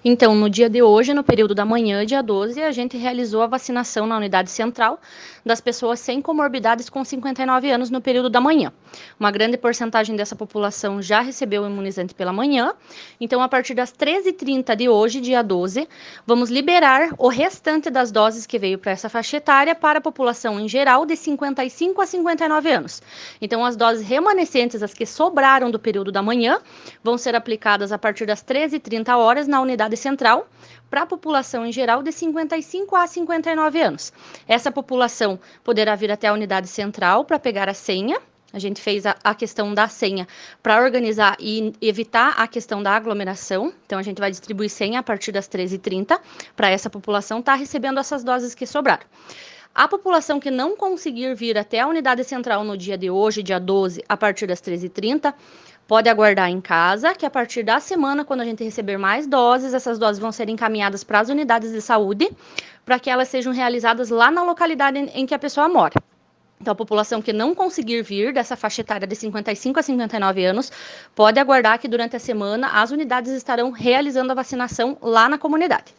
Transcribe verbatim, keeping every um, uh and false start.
Então, no dia de hoje, no período da manhã, dia doze, a gente realizou a vacinação na unidade central das pessoas sem comorbidades com cinquenta e nove anos no período da manhã. Uma grande porcentagem dessa população já recebeu o imunizante pela manhã. Então, a partir das treze e trinta de hoje, dia doze, vamos liberar o restante das doses que veio para essa faixa etária para a população em geral de cinquenta e cinco a cinquenta e nove anos. Então, as doses remanescentes, as que sobraram do período da manhã, vão ser aplicadas a partir das treze e trinta horas na unidade central para a população em geral de cinquenta e cinco a cinquenta e nove anos. Essa população poderá vir até a unidade central para pegar a senha. A gente fez a, a questão da senha para organizar e evitar a questão da aglomeração. Então, a gente vai distribuir senha a partir das treze e trinta para essa população estar tá recebendo essas doses que sobraram. A população que não conseguir vir até a unidade central no dia de hoje, dia doze, a partir das treze e trinta, pode aguardar em casa, que a partir da semana, quando a gente receber mais doses, essas doses vão ser encaminhadas para as unidades de saúde, para que elas sejam realizadas lá na localidade em que a pessoa mora. Então, a população que não conseguir vir dessa faixa etária de cinquenta e cinco a cinquenta e nove anos, pode aguardar que durante a semana as unidades estarão realizando a vacinação lá na comunidade.